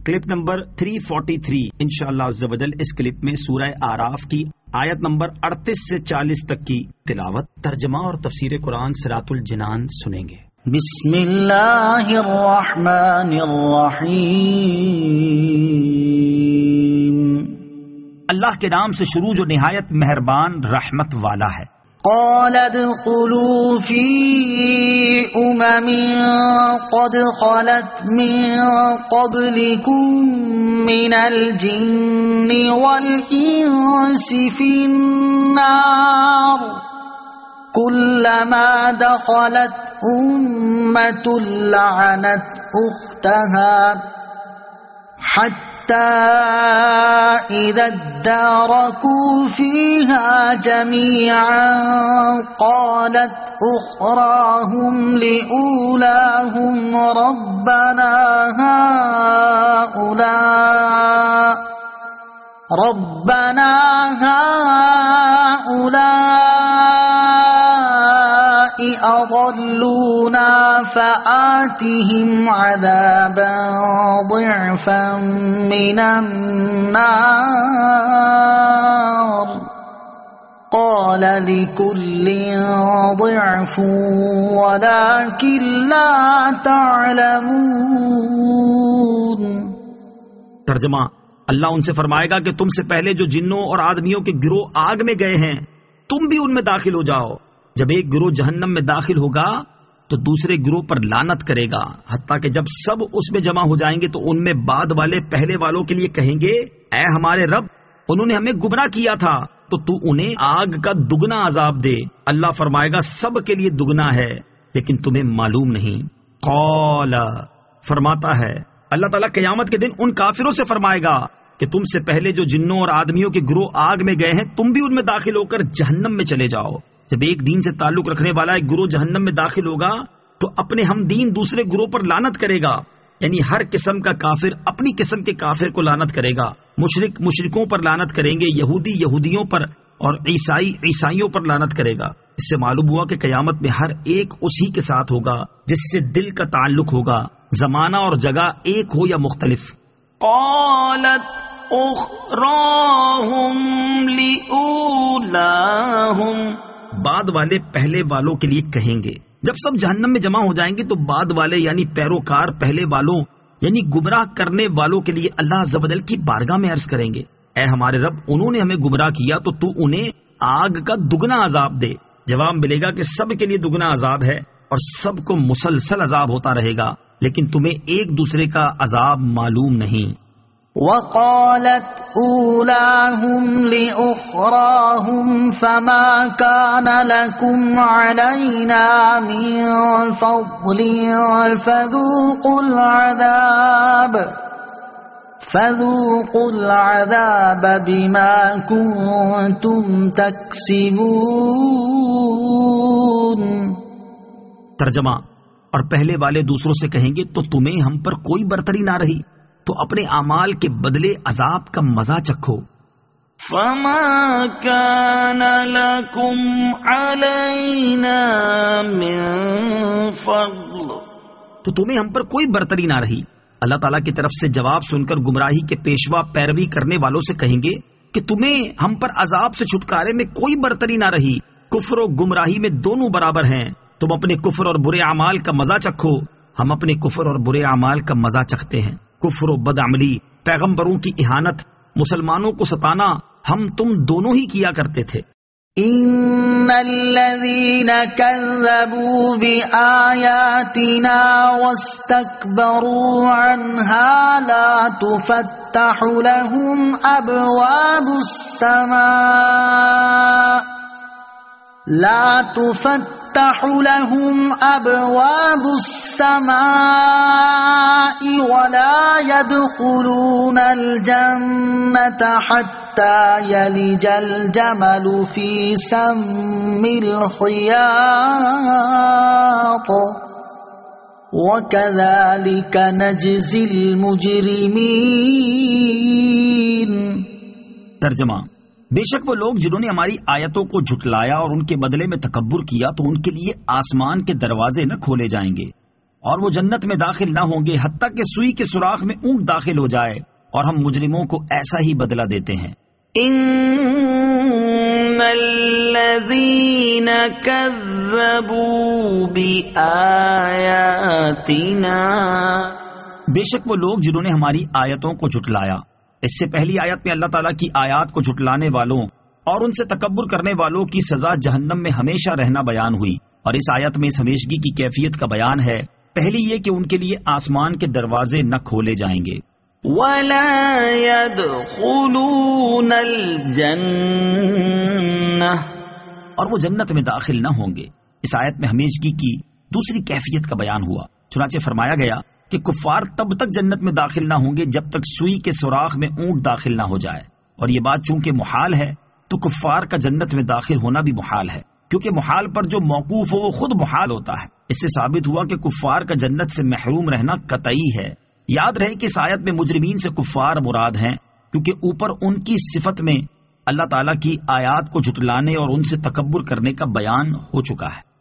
Clip number 343 انشاءاللہ عز و جل اس کلپ میں سورہ اعراف کی آیت نمبر 38 سے 40 تک کی تلاوت، ترجمہ اور تفسیر قرآن صراط الجنان سنیں گے۔ بسم اللہ الرحمن الرحیم، اللہ کے نام سے شروع جو نہایت مہربان رحمت والا ہے۔ قال ادخلوا في أمم قد خلت من قبلكم من الجن والإنس في النار كلما دخلت أمة لعنت أختها حتى إذا اداركوا فيها جميعا قالت أخراهم لأولاهم ربنا هؤلاء أضلونا فآتهم عذابا ضعفا من النار قال لكل ضعف ولكن لا تعلمون۔ ترجمہ، اللہ ان سے فرمائے گا کہ تم سے پہلے جو جنوں اور آدمیوں کے گروہ آگ میں گئے ہیں تم بھی ان میں داخل ہو جاؤ۔ جب ایک گروہ جہنم میں داخل ہوگا تو دوسرے گروہ پر لعنت کرے گا، حتیٰ کہ جب سب اس میں جمع ہو جائیں گے تو ان میں بعد والے پہلے والوں کے لیے کہیں گے، اے ہمارے رب، انہوں نے ہمیں گمراہ کیا تھا تو تو انہیں آگ کا دگنا عذاب دے۔ اللہ فرمائے گا سب کے لیے دگنا ہے لیکن تمہیں معلوم نہیں۔ قال فرماتا ہے اللہ تعالیٰ قیامت کے دن ان کافروں سے فرمائے گا کہ تم سے پہلے جو جنوں اور آدمیوں کے گروہ آگ میں گئے ہیں تم بھی ان میں داخل ہو کر جہنم میں چلے جاؤ۔ جب ایک دین سے تعلق رکھنے والا ایک گروہ جہنم میں داخل ہوگا تو اپنے ہم دین دوسرے گروہ پر لعنت کرے گا، یعنی ہر قسم کا کافر اپنی قسم کے کافر کو لعنت کرے گا۔ مشرک مشرکوں پر لعنت کریں گے، یہودی یہودیوں پر اور عیسائی عیسائیوں پر لعنت کرے گا۔ اس سے معلوم ہوا کہ قیامت میں ہر ایک اسی کے ساتھ ہوگا جس سے دل کا تعلق ہوگا، زمانہ اور جگہ ایک ہو یا مختلف۔ قالت اخراهم لأولاهم، بعد والے پہلے والوں کے لیے کہیں گے۔ جب سب جہنم میں جمع ہو جائیں گے تو بعد والے یعنی پیروکار پہلے والوں یعنی گمراہ کرنے والوں کے لیے اللہ عز و جل کی بارگاہ میں عرض کریں گے، اے ہمارے رب، انہوں نے ہمیں گمراہ کیا تو تو انہیں آگ کا دگنا عذاب دے۔ جواب ملے گا کہ سب کے لیے دگنا عذاب ہے اور سب کو مسلسل عذاب ہوتا رہے گا، لیکن تمہیں ایک دوسرے کا عذاب معلوم نہیں۔ وقالت اولاهم لأخراهم فما كان لكم علينا من فضل فذوقوا العذاب بما كنتم تكسبون۔ ترجمہ، اور پہلے والے دوسروں سے کہیں گے تو تمہیں ہم پر کوئی برتری نہ رہی تو اپنے اعمال کے بدلے عذاب کا مزہ چکھو۔ فما كان لكم علينا من فضل، تو تمہیں ہم پر کوئی برتری نہ رہی۔ اللہ تعالیٰ کی طرف سے جواب سن کر گمراہی کے پیشوا پیروی کرنے والوں سے کہیں گے کہ تمہیں ہم پر عذاب سے چھٹکارے میں کوئی برتری نہ رہی، کفر و گمراہی میں دونوں برابر ہیں، تم اپنے کفر اور برے اعمال کا مزہ چکھو، ہم اپنے کفر اور برے اعمال کا مزہ چکھتے ہیں۔ کفر و بدعملی، پیغمبروں کی اہانت، مسلمانوں کو ستانا ہم تم دونوں ہی کیا کرتے تھے۔ ان الذين كذبوا بآياتنا واستكبروا عنها لا تفتح لهم أبواب السماء ولا يدخلون الجنة حتى يلج الجمل في سم الخياط وكذلك نجزي المجرمين۔ ترجمہ، بے شک وہ لوگ جنہوں نے ہماری آیتوں کو جھٹلایا اور ان کے بدلے میں تکبر کیا تو ان کے لیے آسمان کے دروازے نہ کھولے جائیں گے اور وہ جنت میں داخل نہ ہوں گے حتیٰ کہ سوئی کے سوراخ میں اونٹ داخل ہو جائے، اور ہم مجرموں کو ایسا ہی بدلہ دیتے ہیں۔ ان الذین کذبوا بآیاتنا، بے شک وہ لوگ جنہوں نے ہماری آیتوں کو جھٹلایا۔ اس سے پہلی آیت میں اللہ تعالیٰ کی آیات کو جھٹلانے والوں اور ان سے تکبر کرنے والوں کی سزا جہنم میں ہمیشہ رہنا بیان ہوئی، اور اس آیت میں اس ہمیشگی کی کیفیت کا بیان ہے۔ پہلی یہ کہ ان کے لیے آسمان کے دروازے نہ کھولے جائیں گے، ولا يدخلون الجنہ، اور وہ جنت میں داخل نہ ہوں گے۔ اس آیت میں ہمیشگی کی دوسری کیفیت کا بیان ہوا، چنانچہ فرمایا گیا کہ کفار تب تک جنت میں داخل نہ ہوں گے جب تک سوئی کے سوراخ میں اونٹ داخل نہ ہو جائے، اور یہ بات چونکہ محال ہے تو کفار کا جنت میں داخل ہونا بھی محال ہے، کیونکہ محال پر جو موقوف ہو وہ خود محال ہوتا ہے۔ اس سے ثابت ہوا کہ کفار کا جنت سے محروم رہنا قطعی ہے۔ یاد رہے کہ اس آیت میں مجرمین سے کفار مراد ہیں، کیونکہ اوپر ان کی صفت میں اللہ تعالیٰ کی آیات کو جھٹلانے اور ان سے تکبر کرنے کا بیان ہو چکا ہے۔